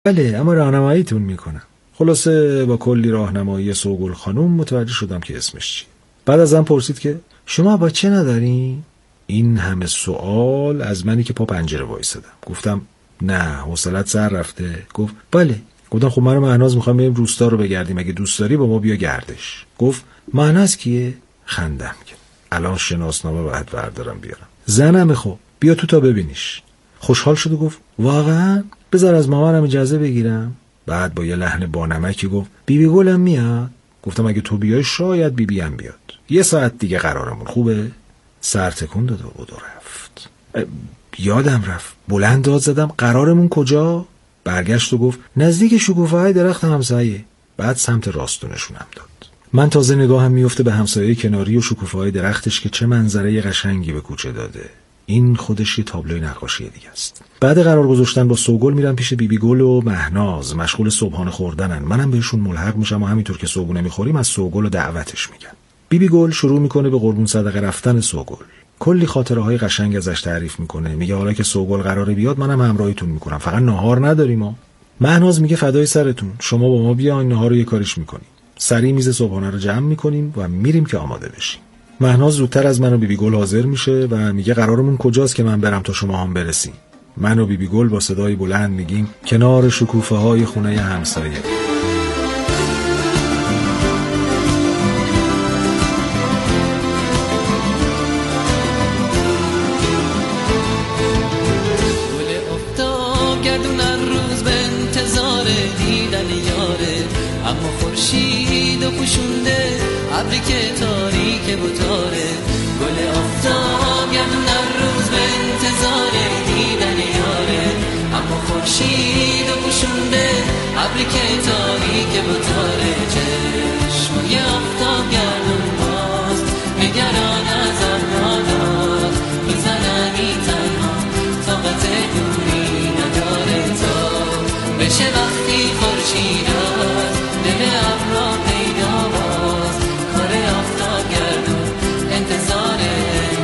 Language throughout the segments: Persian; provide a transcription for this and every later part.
بله، اما راهنماییتون میکنم. خلاصه با کلی راهنمایی سوگل خانم متوجه شدم که اسمش چیه. بعد ازم پرسید که شما با چه ندارین؟ این همه سوال از منی که پا پنجره وایسادم. گفتم نه، حوصله‌ات سر رفته. گفت بله. گفتم خب من و مهناز میخوام بریم روستا رو بگردیم، اگه دوست داری با ما بیا گردش. گفت مهناز کیه؟ خندم کرد. الان شناسنامه باید بردارم بیارم. زنمه. خب بیا تو تا ببینیش. خوشحال شد و گفت واقعا؟ بذار از مامانم اجازه بگیرم. بعد با یه لحن بانمکی گفت بیبی گلم میاد. گفتم اگه تو بیای شاید بیبی هم بیاد. 1 ساعت دیگه قرارمون خوبه؟ سر تکون داد و رفت. یادم رفت بلند داد زدم قرارمون کجا؟ برگشت و گفت نزدیک شکوفه‌های درخت همسایه. بعد سمت راستو نشونم داد. من تازه نگاهم میفته به همسایه کناری و شکوفه‌های درختش که چه منظره قشنگی به کوچه داده. این خودش یه تابلوی نقاشی دیگه است. بعد قرار گذاشتن با سوگل میرم پیش بیبی گل و مهناز، مشغول صبحانه خوردنن. منم بهشون ملحق میشم و همینطور که صبحونه میخوریم از سوگل و دعوتش میگن. بیبی گل شروع میکنه به قربون صدقه رفتن سوگل. کلی خاطره های قشنگ ازش تعریف میکنه. میگه حالا که سوگل قراره بیاد منم همراهیتون میکنم، فقط ناهار نداریم. مهناز میگه فدای سرتون، شما با ما بیاین ناهار رو یه کاریش میکنیم. سری میز صبحانه رو جمع میکنیم و میریم که آماده بشیم. مهناز زودتر از من و بیبی گل حاضر میشه و میگه قرارمون کجاست که من برم تا شما هم برسیم. من و بیبی گل با صدای بلند میگیم کنار شکوفه های خونه همسایه. اما خورشید و پوشونده ابری که تاریک بوتاره. گل آفتاب گردون هر روز به انتظار دیدن یاره. اما خورشید و پوشونده ابری که تاریک بوتاره. چشمای آفتاب گردون باز نگران از ابراداد. میزنمی تنها طاقت دوری نداره تا بشه وقتی خورشید دل ابرا پیدا باز. کار آفتاب گردون انتظاره.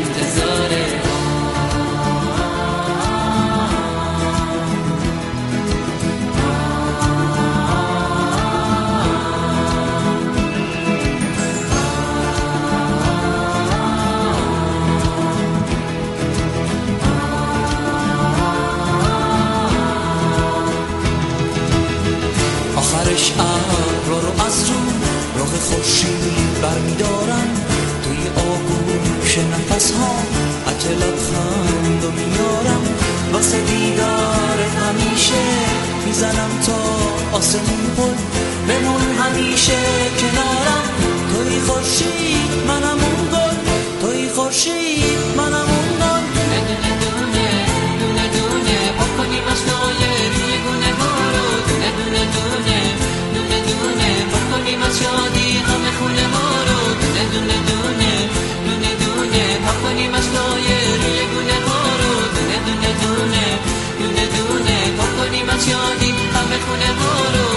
آخرش ابرا رو از رو راه خورشید برمیدارم. توی آغوش نفس ها عطر لبخند و میارم. واسه دیدار همیشه میزنم تا آسمون پل. بمون همیشه کنارم. توی خورشید منم اون گل. توی خورشید منم اون گل. دونه دونه دونه دونه بکنیم اشنای روی گونه ها رو. دونه دونه دونه دونه دونه بکنیم از شادی همه خونه ها رو. دونه دونه دونه دونه دونه بکنیم اشنای روی گونه ها رو. دونه دونه دونه دونه دونه بکنیم از شادی همه خونه ها رو.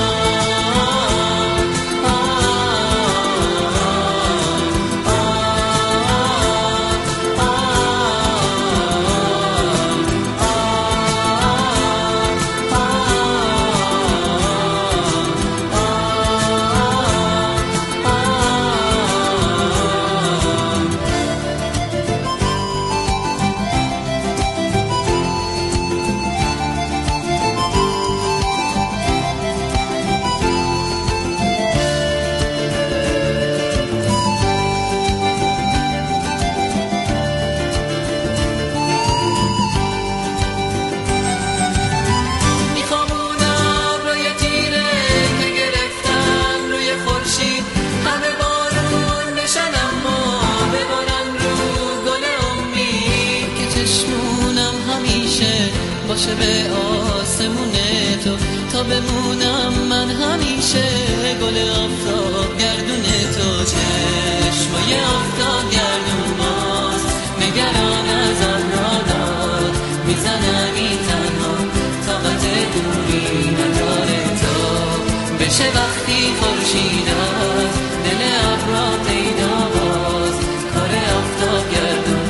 باشه به آسمون تو تا بمونم من همیشه گل آفتاب گردون تو. چشمای آفتاب گردون باز نگران از ابراداد. میزنمی تنها طاقت دوری نداره تا بشه وقتی خورشید از دل ابرا پیدا باز. کار آفتاب گردون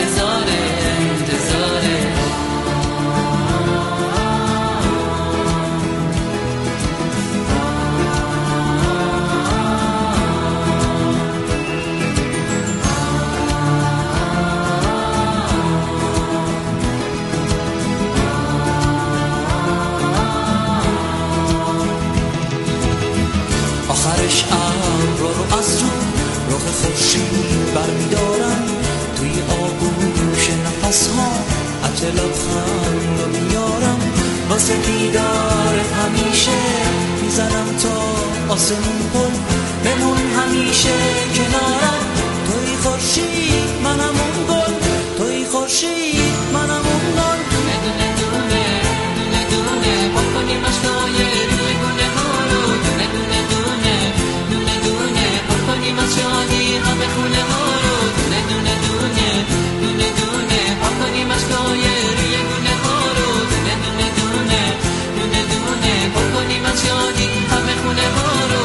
انتظاره. آخرش ابر رو از رو رخ خورشید برمیدارم، توی آغوش نفس ها عطر لبخند رو میارم، واسه دیدار همیشه میزنم تا آسمون پل، بمون همیشه کنارم، توی خورشید منم اون گل، توی خورشید منم اون گل. دونه دونه دونه دونه پاک کنیم اشکای روی گونه ها رو، دونه دونه دونه دونه دونه پاک کنیم از شادی همه خونه ها رو، دونه دونه دونه دونه دونه پاک کنیم اشکای روی گونه ها رو، دونه دونه دونه دونه دونه پاک کنیم از شادی همه خونه ها رو.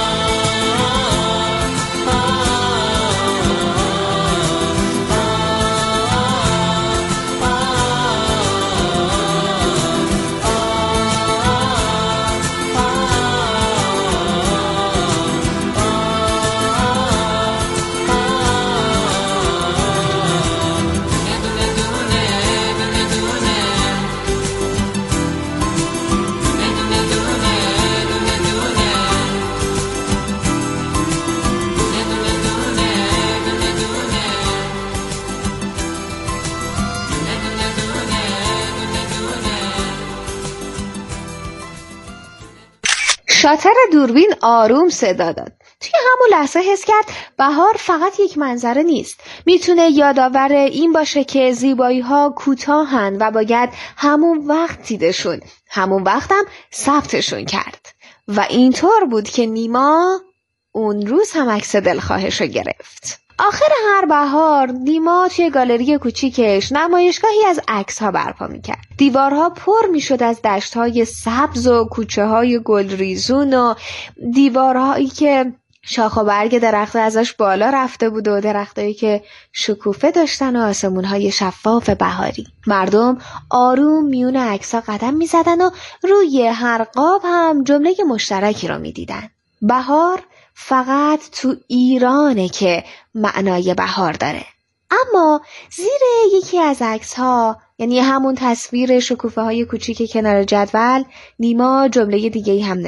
شاتر دوربین آروم صدا داد. توی همون لحظه حس کرد بهار فقط یک منظره نیست. میتونه یادآور این باشه که زیبایی‌ها کوتاهن و باید همون وقت دیدشون، همون وقتم ثبتشون کرد. و اینطور بود که نیما اون روز هم عکس دلخواهشو گرفت. آخر هر بهار نیما توی گالری کوچیکش نمایشگاهی از عکس‌ها برپا می‌کرد. دیوارها پر می‌شد از دشت‌های سبز و کوچه‌های گلریزون و دیوارهایی که شاخ و برگ درخت ازش بالا رفته بود و درختایی که شکوفه داشتن و آسمون‌های شفاف بهاری. مردم آروم میون عکس‌ها قدم می‌زدن و روی هر قاب هم جمله مشترکی رو می‌دیدن. بهار فقط تو ایرانه که معنای بهار داره. اما زیر یکی از عکس‌ها، یعنی همون تصویر شکوفه های کوچیک کنار جدول، نیما جمله دیگه‌ای هم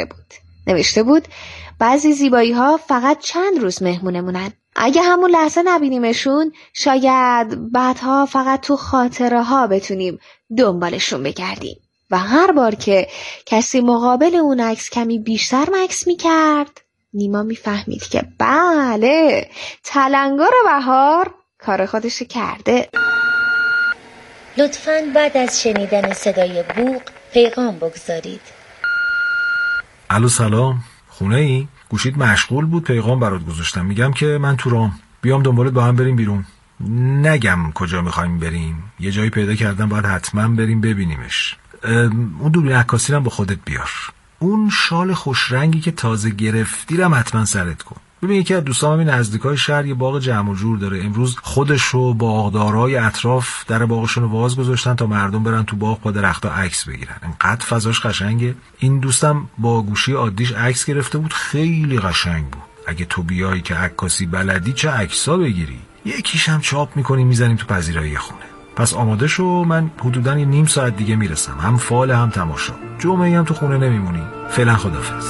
نوشته بود بعضی زیبایی ها فقط چند روز مهمونمونن. اگه همون لحظه نبینیمشون، شاید بعدها فقط تو خاطره ها بتونیم دنبالشون بگردیم. و هر بار که کسی مقابل اون عکس کمی بیشتر مکث میکرد، نیما میفهمید که بله، تلنگر بهار کار خودش کرده. لطفاً بعد از شنیدن صدای بوق پیغام بگذارید. الو سلام، خونه ای؟ گوشید مشغول بود، پیغام برات گذاشتم. میگم که من تو رام، بیام دنبالت با هم بریم بیرون. نگم کجا میخوایم بریم، یه جایی پیدا کردم باید حتما بریم ببینیمش. اون دوربین عکاسی هم با خودت بیار. اون شال خوش رنگی که تازه گرفتی رو حتما سرت کن. ببین یکی از دوستام همین نزدیکای شهر یه باغ جمع و جور داره. امروز خودش و باغدارای اطراف در باغشون رو واز گذاشتن تا مردم برن تو باغ با درختا عکس بگیرن. انقدر فضاش قشنگه. این دوستم با گوشی عادیش عکس گرفته بود، خیلی قشنگ بود. اگه تو بیایی که عکاسی بلدی چه عکسا بگیری. یکیش هم چاپ می‌کنیم میزنیم تو پذیرایی خونه. پس آماده شو، من حدوداً یه نیم ساعت دیگه میرسم. هم فال هم تماشا. جمعه هم تو خونه نمیمونی. فعلا خدافظ.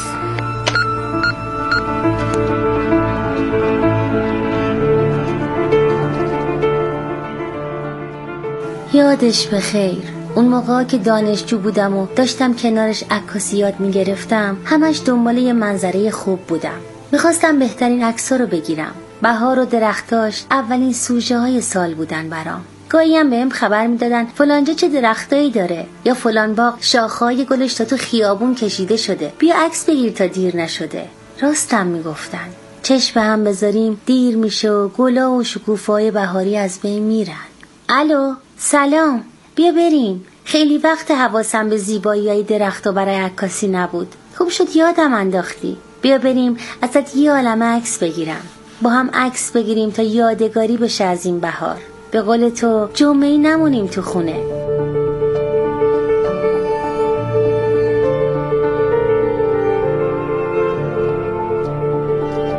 یادش بخیر. اون موقع که دانشجو بودم و داشتم کنارش عکاسی یاد میگرفتم، همش دنبال یه منظره خوب بودم. میخواستم بهترین عکس‌ها رو بگیرم. بهار و درختاش اولین سوژه های سال بودن برام. گاهی هم بهم خبر میدادن فلانجا چه درختایی داره، یا فلان باغ شاخه‌های گلش تا تو خیابون کشیده شده، بیا عکس بگیر تا دیر نشده. راستم میگفتن. چشم هم بذاریم دیر میشه و گلا و شکوفه‌های بهاری از بین میرن. الو، سلام، بیا بریم. خیلی وقت حواسم به زیبایی‌های درخت‌ها برای عکاسی نبود. خوب شد یادم انداختی. بیا بریم ازت یه عالمه عکس بگیرم. با هم عکس بگیریم تا یادگاری بشه از این بهار. به قول تو جمعه‌ای نمونیم تو خونه.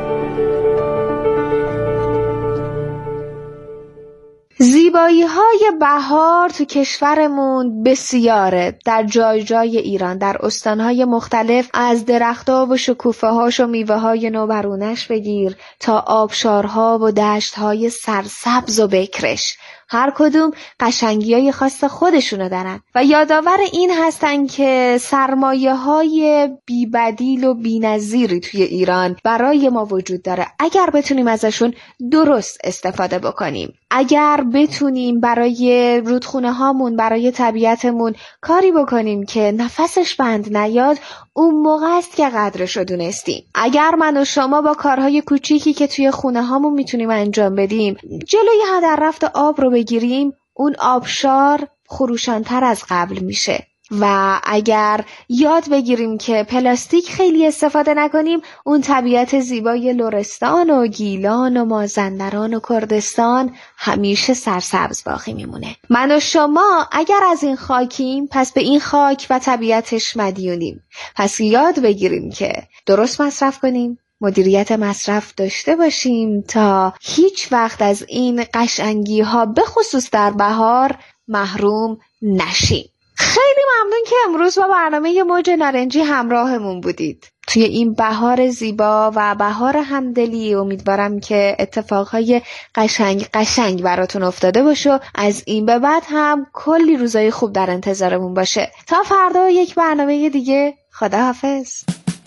زیبایی‌های بهار تو کشورمون بسیاره. در جای جای ایران، در استانهای مختلف، از درخت‌ها و شکوفه‌هاش و میوه‌های نوبرونش بگیر تا آبشارها و دشت‌های سرسبز و بکرش، هر کدوم قشنگی‌های خاص خودشونو دارن و یادآور این هستن که سرمایه‌های بی‌بدیل و بی‌نظیری توی ایران برای ما وجود داره اگر بتونیم ازشون درست استفاده بکنیم. اگر بتونیم برای رودخونه هامون، برای طبیعتمون کاری بکنیم که نفسش بند نیاد، اون موقع است که قدرشو دونستیم. اگر من و شما با کارهای کوچیکی که توی خونه هامون میتونیم انجام بدیم جلوی هدر رفت آب رو بگیریم، اون آبشار خروشان‌تر از قبل میشه. و اگر یاد بگیریم که پلاستیک خیلی استفاده نکنیم، اون طبیعت زیبای لرستان و گیلان و مازندران و کردستان همیشه سرسبز باقی میمونه. من و شما اگر از این خاکیم، پس به این خاک و طبیعتش مدیونیم. پس یاد بگیریم که درست مصرف کنیم، مدیریت مصرف داشته باشیم تا هیچ وقت از این قشنگی ها به خصوص در بهار محروم نشیم. خیلی ممنون که امروز با برنامه موج نارنجی همراهمون بودید. توی این بهار زیبا و بهار همدلی امیدوارم که اتفاقهای قشنگ براتون افتاده باشه و از این به بعد هم کلی روزای خوب در انتظارمون باشه. تا فردا یک برنامه دیگه، خداحافظ.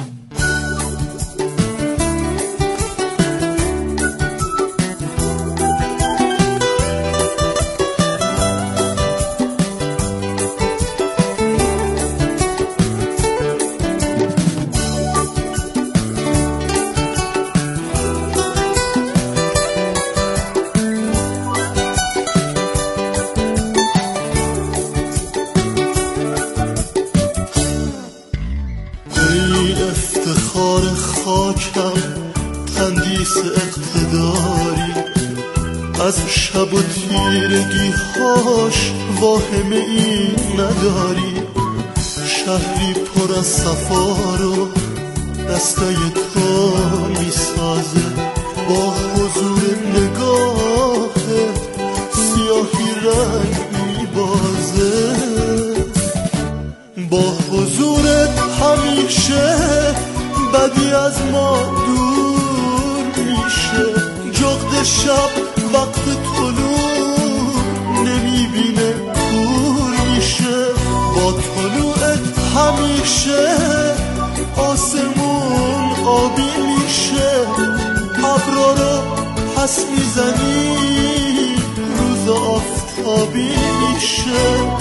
تندیس اقتداری از شب و تیرگی هاش واهمه ای نداری. شهری پر از صفا رو دستای تو میسازه، با حضور نگاه سیاهی رنگ میبازه. با حضورت همیشه بدی از ما دور میشه. جغد شب وقت طلوع نمیبینه کور میشه. با طلوعت همیشه آسمون آبی میشه. ابرا رو پس میزنی روز آفتابی میشه.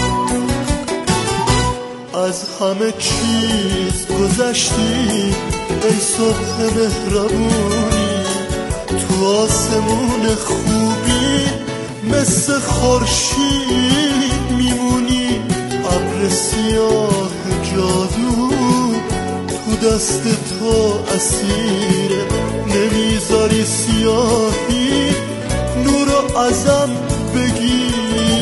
از همه چیز گذشتی ای صبح مهربونی، تو آسمون خوبی مثل خورشید میمونی. ابر سیاه جادو تو دست تو اسیره، نمیذاری سیاهی نورو ازم بگیره.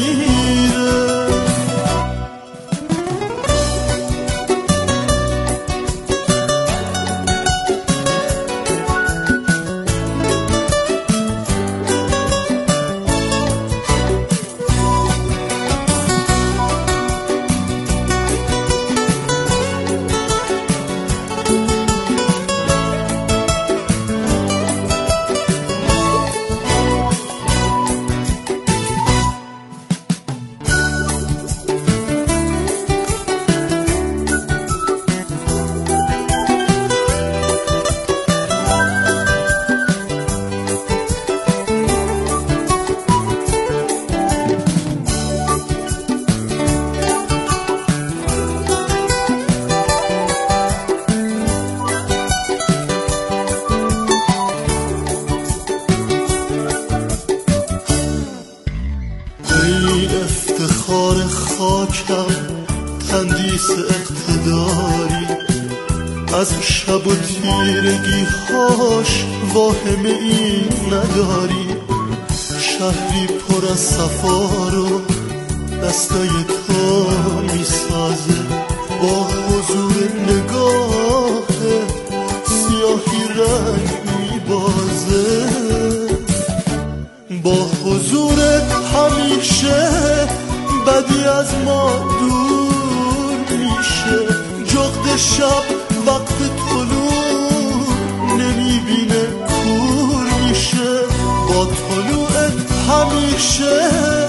تندیس اقتداری از شب و تیرگی هاش واهمه ای نداری. شهری پر از صفا رو دستای تو میسازه، با حضور نگاه سیاهی رنگ میبازه. با حضورت همیشه میشه، بدی از ما دور میشه. جغد شب وقت طلوع نمیبینه کور میشه، با طلوع همیشه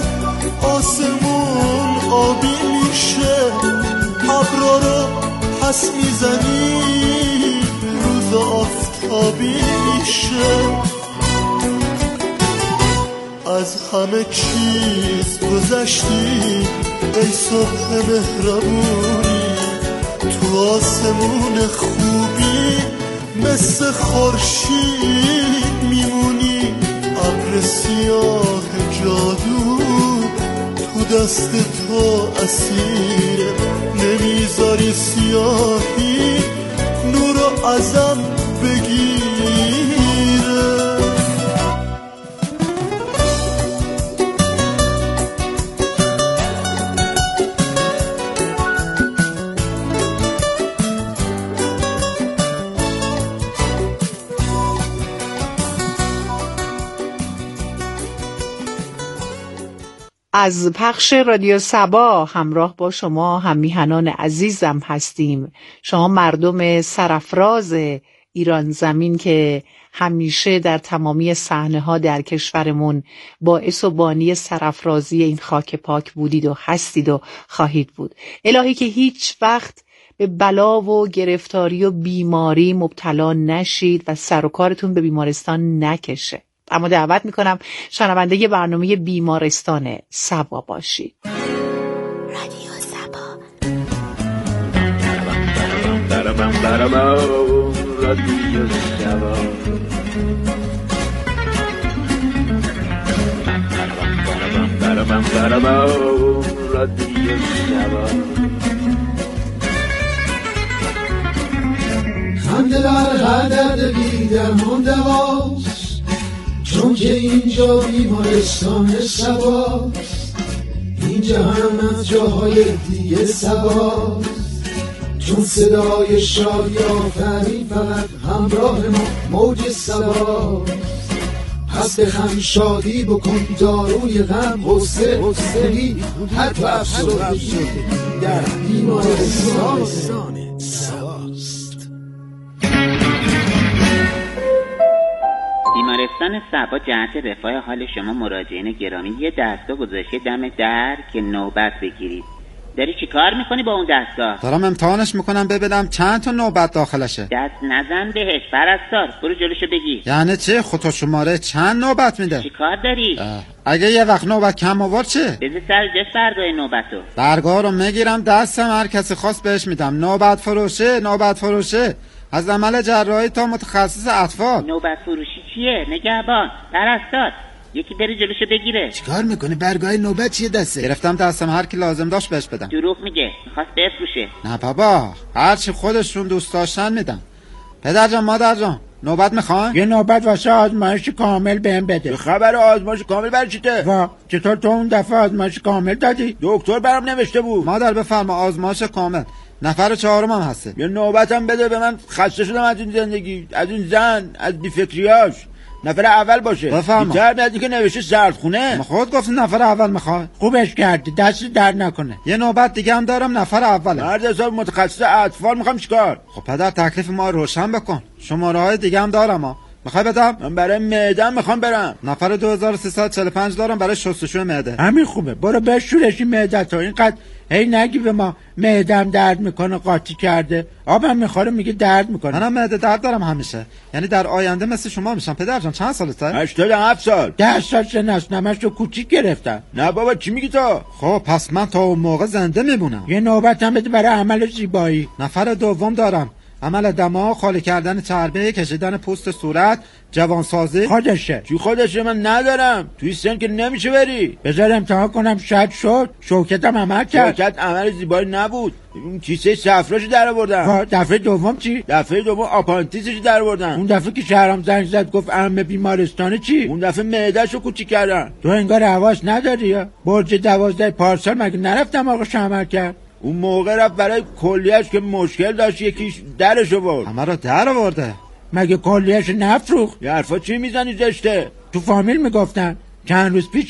آسمون آبی میشه. ابرا رو پس میزنی روز آفتابی میشه. از همه چیز گذشتی ای صبح مهربونی، تو آسمون خوبی مثل خورشید میمونی. ابر سیاه جادو تو دست تو اسیره، نمیذاری سیاهی نورو ازم بگیره. از پخش رادیو صبا همراه با شما هم میهنان عزیزم هستیم. شما مردم سرافراز ایران زمین که همیشه در تمامی صحنه‌ها در کشورمون باعث و بانی سرافرازی این خاک پاک بودید و هستید و خواهید بود. الهی که هیچ وقت به بلا و گرفتاری و بیماری مبتلا نشید و سر و کارتون به بیمارستان نکشه. اما دعوت میکنم شنونده برنامه بیمارستان صبا باشید. رادیو صبا. رادیو صبا. رادیو صبا. خنده در هر درد بی‌درمان دواست، چون که اینجا بیمارستان صباست. اینجا هم از جاهای دیگه صباست، چون صدای شادی آفرین فقط همراه ما موج صباست. پس بخند شادی بکن داروی غم، غصه حسنی حتی افسردگی در بیمارستان صباست. بیمارستان صبا جهت رفاه حال شما مراجعین گرامی یه دستگاه گذاشته دم در که نوبت بگیرید. داری چی کار میکنی با اون دستگاه؟ دارم امتحانش میکنم ببینم چند تا نوبت داخلشه. دست نزن بهش پرستار، برو جلوشو بگیر. یعنی چه؟ خطا شماره چند نوبت میده؟ چی کار داری؟ اگه یه وقت نوبت کم آورد چه؟ بذار سر جس برگاه نوبتو. برگاه رو میگیرم دستم، هر کسی خواست بهش میدم. نوبت فروشه از عمل جراحی تا متخصص اطفال. نوبت فروشی چیه؟ نگهبان، پرستار، یکی بری جلوشو بگیره. چیکار میکنی؟ برگاه نوبت چیه دسته؟ گرفتم دستم، هر کی لازم داشت بهش بدم. دروغ میگه، میخواست بفروشه. نه بابا، هر چی خودشون دوست داشتن میدم. پدر جان مادر جان نوبت میخوان؟ یه نوبت واسه آزمایش کامل بهم بده. خبر آزمایش کامل برای چیته؟ وا چطور تو اون دفعه آزمایش کامل دادی؟ دکتر برام نوشته بود. مادر بفرما آزمایش کامل. نفر چهارم هم هسته. یه نوبتم بده به من، خسته شدم از این زندگی، از این زن، از بیفکریاش. نفر اول باشه. بفرما. بیتر ندی که نوشته سردخونه. ما خود گفتی نفر اول میخواد. خوبش کردی، دست درد نکنه. یه نوبت دیگه هم دارم، نفر اوله. مرد حساب متخصص اطفال، میخوام چیکار؟ خب پدر تکلیف ما روشن بکن. شماره های دیگه هم دارم ها. میخوای بدم؟ من برای معده‌ام میخوام برم. نفر 2345 دارم برای شستشوی معده. همین خوبه، برو بشورش معده‌تو. اینقدر هی نگی به ما معده‌ام درد میکنه قاطی کرده. آبم میخوره میگه درد میکنه. منم معده درد دارم همیشه. یعنی در آینده مثل شما میشم. پدر جان چند سالته؟ 87 سال. 10 سال سنست، نمش رو کوچیک گرفتن. نه بابا چی میگی تو؟ خب پس من تا اون موقع زنده میمونم. یه نوبت هم بده برای عمل زیبایی. نفر دوم دارم، عمل دماغ، خالی کردن چربی، کشیدن پوست صورت، جوانسازی. خودشه. چی خودشه؟ من ندارم. توی سن که نمیشه بری. بذار امتحان کنم، شاید شد. شوکتم عمل کرد. شوکت عمل زیبایی نبود. اون کیسه صفراشو در آوردن. دفعه دوم چی؟ دفعه دوم آپانتیسش در آوردن. اون دفعه که شهرام زنگ زد گفت عمه بیمارستانه چی؟ اون دفعه معدهشو کوچیک کردن. تو انگار حواس نداری یا؟ برج 12 پارسال مگه نرفتم آقاش عمل کرد؟ اون موقع رفت برای کلیهش که مشکل داشت، یکیش درش آورد. همه رو در آورده. مگه کلیهش نفروخت؟ یه حرفا چی میزنی زشته؟ تو فامیل میگفتن. چند روز پیش چی؟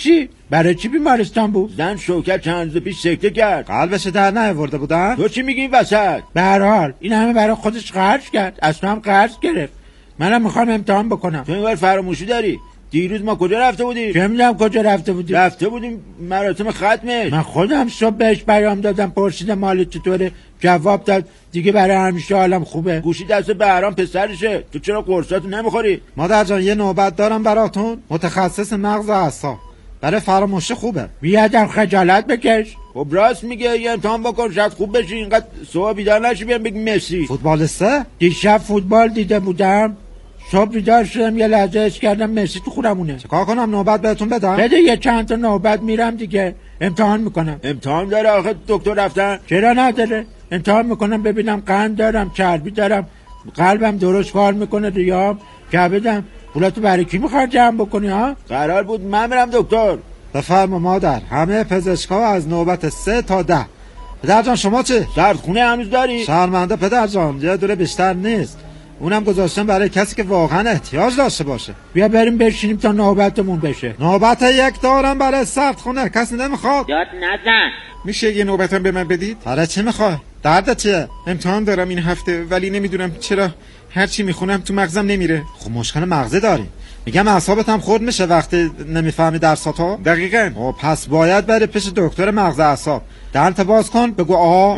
برای چی بیمارستان بود؟ زن شوکت چند روز پیش سکته کرد. قلبش در نیاورده بودن؟ تو چی میگی این وسط؟ به هر حال این همه برای خودش خرج کرد، اصلا هم قرض گرفت. منم میخوام امتحان بکنم. تو اینور فراموشی داری؟ دیروز ما کجا رفته بودیم؟ چه میدونم کجا رفته بودیم؟ رفته بودیم مراسم ختمش. من خودم صبح بهش پیام دادم، پرسیدم مال چطوره، جواب داد دیگه برای همیشه حالم خوبه. گوشی دست بهرام پسرشه، تو چرا قرصاتو نمیخوری؟ مادر جان یه نوبت دارم براتون، متخصص مغز و اعصاب، برای فراموشی خوبه. بیادم خجالت بکش. خب راست میگه، یه امتحان بکن شاید خوب بشی. اینقدر صبح بیدار نشی بیان بگی مسی. فوتبالیسته؟ دیشب فوتبال دیده بودم، صبح بیدار شدم یه لحظه حس کردم مسی تو خونمونه. چیکار کنم نوبت بهتون بدم؟ بده یه چند تا نوبت میرم دیگه امتحان میکنم. امتحان داره آخه دکتر رفتن؟ چرا نداره؟ امتحان میکنم ببینم قند دارم، چربی دارم، قلبم درست کار میکنه، ریام، کبدم. پولاتو برای کی میخوای جمع بکنی ها؟ قرار بود من برم دکتر. بفرما مادر، همه پزشکا از نوبت 3 تا 10. پدر جان شما چه؟ سردخونه هنوز داری؟ شرمنده پدر جان، یه دوره بیشتر نیست، اونم گذاشتم برای کسی که واقعا احتیاج داشته باشه. بیا بریم بشینیم تا نوبتمون بشه. نوبت یک دارم برای سردخونه، کسی نمیخواد؟ داد نزن. میشه یه نوبتم به من بدید؟ برای چی میخوای؟ درد چیه؟ امتحان دارم این هفته ولی نمیدونم چرا هر چی میخونم تو مغزم نمیره. خب مشکل مغزی داری. میگم اعصابت هم خورد میشه وقتی نمیفهمی درساتو؟ دقیقاً. خب پس باید بری پیش دکتر مغز اعصاب. دهنت باز کن بگو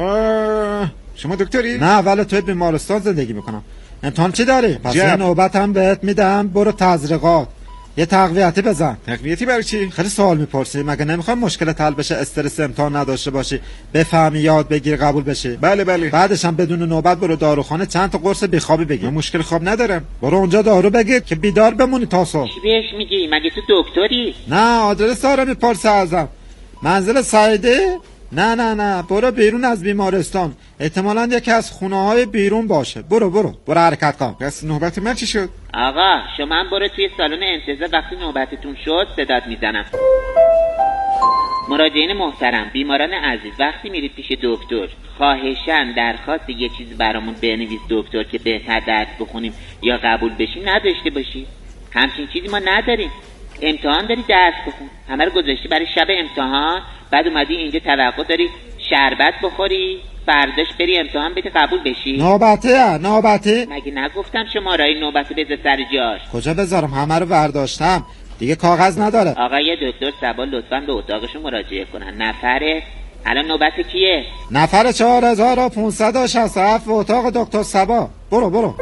شما دکتری؟ نه ولی توی بیمارستان زندگی میکنم. امتحان چی داری؟ پس یه نوبت هم بهت میدم، برو تزریقات، یه تقویتی بزن. تقویتی برای چی؟ خیلی سوال میپرسی، مگه نمیخوای مشکلت حل بشه، استرس امتحان نداشته باشی، بفهمی، یاد بگیری، قبول بشی؟ بله. بعدش هم بدون نوبت برو داروخانه چند تا قرص بیخوابی بگیر. من مشکل خواب ندارم. برو اونجا دارو بگیر که بیدار بمونی تا صبح. چی بهش میگی؟ مگه تو دکتری؟ نه آدرس داره میپرسه ازم. منزل سعیده؟ نه برو بیرون از بیمارستان، احتمالاً یکی از خونه‌های بیرون باشه. برو حرکت کن. پس نوبت من چی شد؟ آقا شما هم برو توی سالن انتظار، وقتی نوبتتون شد صدات میزنم. مراجعین محترم، بیماران عزیز، وقتی میرید پیش دکتر خواهشاً درخواست یه چیز برامون بنویس دکتر که بهتر درس بخونیم یا قبول بشیم نداشته باشی. همچین چیزی ما نداریم. امتحان داری درس بخون، همه رو گذاشتی برای شب امتحان، بعد اومدی اینجا توقع داری شربت بخوری فرداش بری امتحان بدی قبول بشی. نوبته مگه نگفتم شماره‌ی نوبت بذار سر جاش؟ کجا بذارم؟ همه رو برداشتم دیگه، کاغذ نداره. آقای دکتر صبا لطفاً به اتاقشون مراجعه کنن. نفره الان نوبت کیه؟ نفر 4567 اتاق دکتر صبا. برو.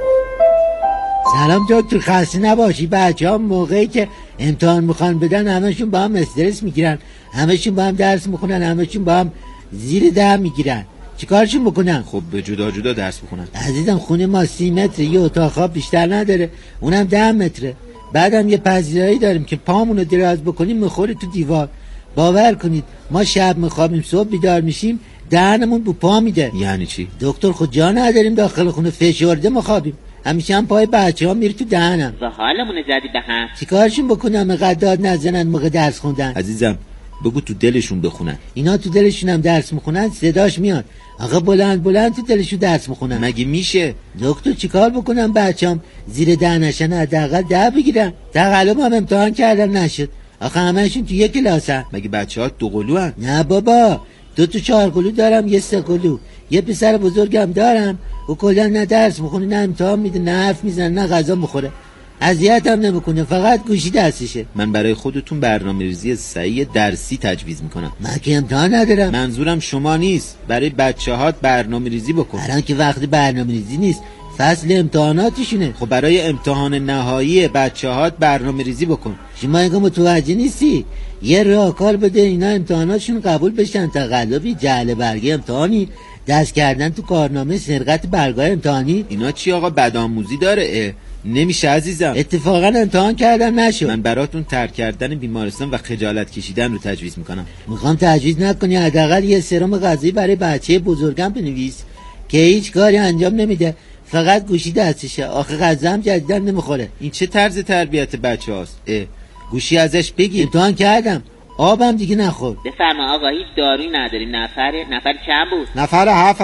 سلام دکتر، خسته نباشی. بچه‌ها موقعی که امتحان میخوان بدن همشون با هم استرس میگیرن، همشون با هم درس میخونن، همشون با هم زیر 10 میگیرن. چیکارشون بکنم؟ خب به جدا درس بخونن. عزیزم خونه ما 30 متره، یه اتاق خواب بیشتر نداره، اونم 10 متره. بعدم یه پذیرایی داریم که پامونو دراز بکنیم میخوره تو دیوار. باور کنید ما شب میخوابیم صبح بیدار میشیم دهنمون بو پا میده. یعنی چی؟ دکتر خود جا نداریم داخل خونه، فشرده میخوابیم، همیشه هم پای بچه‌ها میره تو دهنم. و حالمون زدی به هم. چیکارشون بکنم اینقدر داد نزنن موقع درس خوندن؟ عزیزم بگو تو دلشون بخونن. اینا تو دلشون هم درس میخونن، صداش میاد. آقا بلند تو دلشون درس میخونن. مگه میشه؟ دکتر چیکار بکنم بچه‌ام زیر 10 نشن، حداقل 10 بگیرن؟ تقلب هم امتحان کردن نشد. آخه همه‌شون تو یک کلاسن. مگه بچه‌ها 2 قلوان؟ نه بابا، 2 تا 4 قلو دارم، یه 3 قلو. یه پسر بزرگم دارم، او کلا نه درس میخونه نه امتحان میده نه حرف میزنه نه غذا میخوره، اذیت هم نمیکنه، فقط گوشی دستشه. من برای خودتون برنامه‌ریزی صحیح درسی تجویز میکنم. من که امتحان ندارم. منظورم شما نیست، برای بچه‌هات برنامه‌ریزی بکن. الان که وقت برنامه‌ریزی نیست، فصل امتحاناتشونه. خب برای امتحان نهایی بچه‌هات برنامه‌ریزی بکن. شما اینقدر متوجه نیستی؟ یه راهکار بده اینا امتحاناتشون قبول بشن. تقلبی، جعل برگه امتحانی، دست کردن تو کارنامه، سرقت برگاه امتحانی. اینا چی آقا بدآموزی داره؟ نمیشه عزیزم. اتفاقا امتحان کردم نشد. من براتون ترک کردن بیمارستان و خجالت کشیدن رو تجویز میکنم. میخوام تجویز نکنی، حداقل یه سرم غذایی برای بچه بزرگم بنویس که هیچ کاری انجام نمیده، فقط گوشی دستشه. آخه غذا هم جدیدن نمیخوره. این چه طرز تربیت بچه‌هاست؟ گوشی ازش بگیر. امتحان کردم، آبم دیگه نخور. بفرما آقا، هیچ دارویی نداریم. نفر چند بود؟ نفر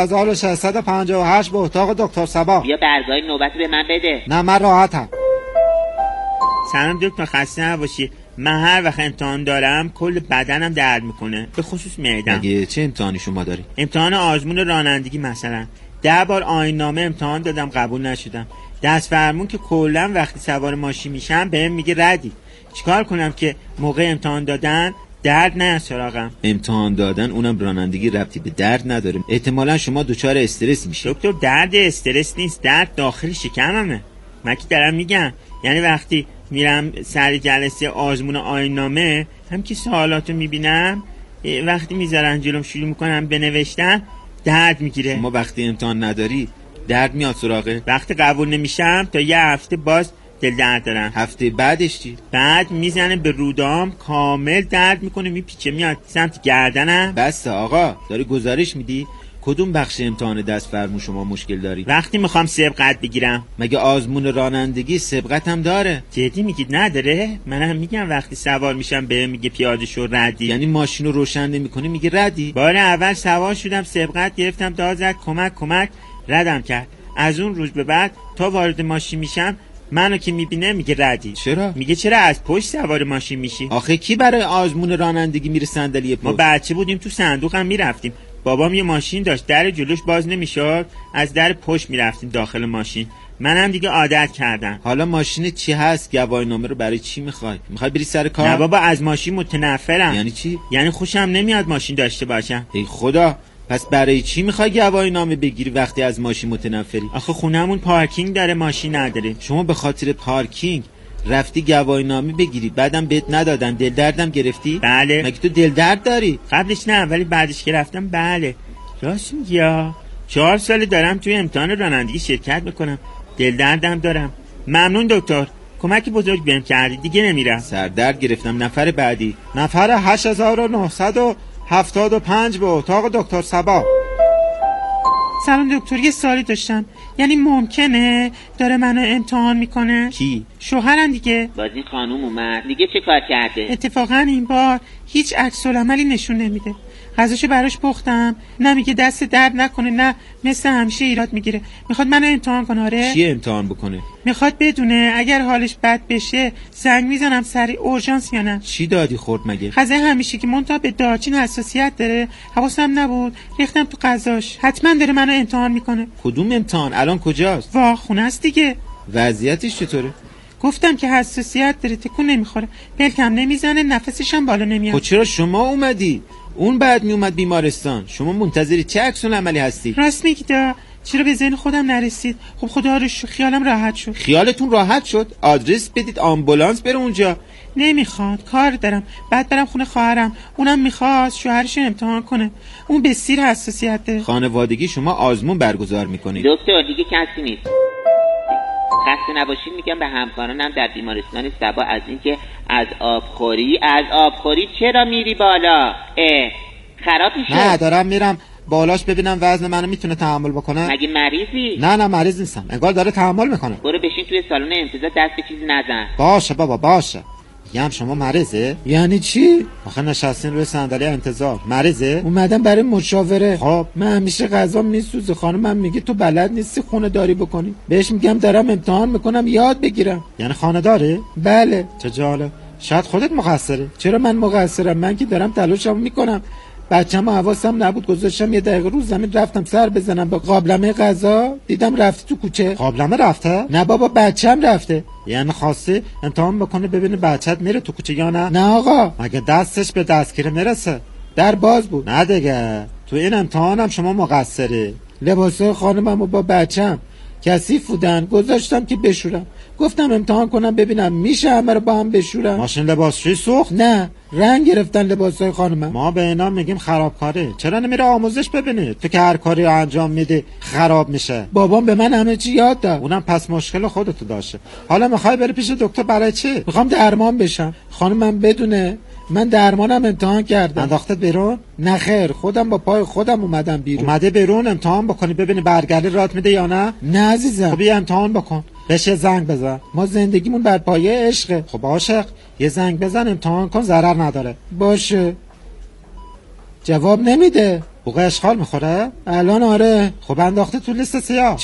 7658 به اتاق دکتر صبا. بیا برگاه نوبت به من بده. نه من راحتم. سلام دکتر، خسته نباشی. من هر وقت امتحان دارم کل بدنم درد میکنه، به خصوص معدم. مگه چه امتحانی شما داری؟ امتحان آزمون رانندگی مثلا 10 بار آیین نامه امتحان دادم قبول نشدم. دست فرمون که کلا وقتی سوار ماشین میشم بهم میگه ردی. چیکار کنم که موقع امتحان دادن درد نه سراغم؟ امتحان دادن اونم رانندگی ربطی به درد نداره. احتمالاً شما دچار استرس میشی. دکتر درد استرس نیست، درد داخل شکممه. من که دارم میگم، یعنی وقتی میرم سر جلسه آزمون آیین نامه هم که سوالاتو میبینم، وقتی میذارن جلوم شروع میکنم بنوشتن درد میگیره. شما وقتی امتحان نداری درد میاد سراغه؟ وقتی قبول نمیشم تا یه هفته باز دل درد دارم. هفته بعدش چی؟ بعد میزنه به رودام، کامل درد میکنه، میپیچه میاد سمت گردنم. بسته آقا، داری گزارش میدی؟ کدوم بخش امتحان دست فرمون شما مشکل داری؟ وقتی میخوام سبقت بگیرم. مگه آزمون رانندگی سبقت هم داره؟ جدی میگید نداره؟ منم میگم وقتی سوار میشم بهم میگه پیاده شو ردی. یعنی ماشین رو روشن نمی‌کنی میگه ردی؟ بار اول سوار شدم سبقت گرفتم، داد زد کمک ردم کرد. از اون روز به بعد تا وارد ماشین میشم منو که میبینه میگه ردی. چرا؟ میگه چرا از پشت سوار ماشین میشی؟ آخه کی برای آزمون رانندگی میره صندلی پشت؟ ما بچه بودیم تو صندوقم میرفتیم. بابام یه ماشین داشت، در جلوش باز نمیشد، از در پشت میرفتیم داخل ماشین. منم دیگه عادت کردم. حالا ماشین چی هست؟ گواهی نامه رو برای چی میخوای بری سر کار؟ نه بابا، از ماشین متنفرم. یعنی چی؟ یعنی خوشم نمیاد ماشین داشته باشم. ای خدا، پس برای چی میخوای گواهی نامه بگیری وقتی از ماشین متنفری؟ آخه خونمون پارکینگ داره، ماشین نداره. شما به خاطر پارکینگ رفتی گواهی نامه بگیری، بعدم بهت ندادن، دل دردم گرفتی؟ بله. مگه تو دل درد داری؟ قبلش نه، ولی بعدش که رفتم بله. راست میگی. 4 سال دارم توی امتحان رانندگی شرکت میکنم، دل دردم دارم. ممنون دکتر، کمک بزرگ بهم کردی، دیگه نمیرم. سردرد گرفتم. نفر بعدی. نفر 8975 به اتاق دکتر صبا. سلام دکتر، یه سوالی داشتم. یعنی ممکنه داره منو امتحان میکنه؟ کی؟ شوهرم دیگه. باز این خانوم اومد دیگه، چه کار کرده؟ اتفاقا این بار هیچ عکس العملی نشون نمیده. غذاشو براش پختم، نه میگه دست درد نکنه، نه مثل همیشه ایراد میگیره. میخواد منو امتحان کنه. آره. چی امتحان بکنه؟ میخواد بدونه اگر حالش بد بشه زنگ میزنم سریع اورژانس یا نه. چی دادی خورد مگه؟ غذای همیشه که منتها به دارچین حساسیت داره، حواسم نبود ریختم تو غذاش. حتما داره منو امتحان میکنه. کدوم امتحان؟ الان کجاست؟ وا خونه است دیگه. وضعیتش چطوره؟ گفتم که حساسیت داره، تکون نمیخوره، پلکم نمیزنه، نفسش هم بالا نمیاد. خب چرا شما اومدی؟ اون بعد میومد بیمارستان. شما منتظری چه عکس العملی هستی؟ راست میگی دا، چرا به ذهن خودم نرسید؟ خب خدا رو شکر خیالم راحت شد. خیالتون راحت شد؟ آدرس بدید آمبولانس بره اونجا. نمیخواد، کار دارم، بعد برم خونه خواهرم، اونم میخواست شوهرش امتحان کنه، اون به سیر حساسیت داره. خانوادگی شما آزمون برگزار میکنید؟ دکتر دیگه کسی نیست. خسته نباشید میگم به همکارانم در بیمارستان صبا از اینکه از آبخوری چرا میری بالا؟ خراب میشه. نه دارم میرم بالاش ببینم وزن منو میتونه تحمل بکنه. مگه مریضی؟ نه مریض نیستم، انگار داره تحمل میکنه. برو بشین توی سالن انتظار، دست به چیزی نزن. باشه بابا باشه. میگم شما مریضه؟ یعنی چی؟ آخه نشستین روی صندلی انتظار. مریضه؟ اومدم برای مشاوره. خب من همیشه غذا میسوزه، خانمم میگه تو بلد نیستی خونه داری بکنی. بهش میگم دارم امتحان میکنم یاد بگیرم. یعنی خانه داره؟ بله. چه جالب. شاید خودت مقصره. چرا من مقصرم؟ من که دارم تلاشمو میکنم. بچه‌م حواسم نبود، گذاشتم یه دقیقه رو زمین، رفتم سر بزنم به قابلمه غذا، دیدم رفته تو کوچه. قابلمه رفته؟ نه بابا بچه‌م رفته. یعنی خواسته امتحان بکنه ببینه بچه‌ت میره تو کوچه یا نه؟ نه آقا، مگه دستش به دستگیره میرسه؟ در باز بود. نه دیگه، تو این امتحانم شما مقصره. لباسای خانممو با بچه‌م کثیف بودن، گذاشتم که بشورم. گفتم امتحان کنم ببینم میشه همه رو با هم بشورم. ماشین لباسشویی سوخت؟ نه، رنگ گرفتن لباسای خانمم. ما به اینا میگیم خرابکاره. چرا نمیره آموزش ببینه؟ تو که هر کاری رو انجام میده خراب میشه. بابام به من همه چی یاد داد. اونم پس مشکل خودتو داشته. حالا میخوای بری پیش دکتر برای چی؟ میخوام درمان بشم. خانمم بدونه من درمانم امتحان کردم. انداختت بیرون؟ نه خیر، خودم با پای خودم اومدم بیرون. اومده بیرون امتحان بکنی ببینی برگردی رات میده یا نه؟ نه عزیزم. خب یه امتحان بکن. بهش زنگ بزن. ما زندگیمون بر پایه عشقه. خب عاشق یه زنگ بزن امتحان کن، ضرر نداره. باشه. جواب نمیده. حقوق اشغال میخوره؟ الان آره. خب انداخته تو لیست سیاه.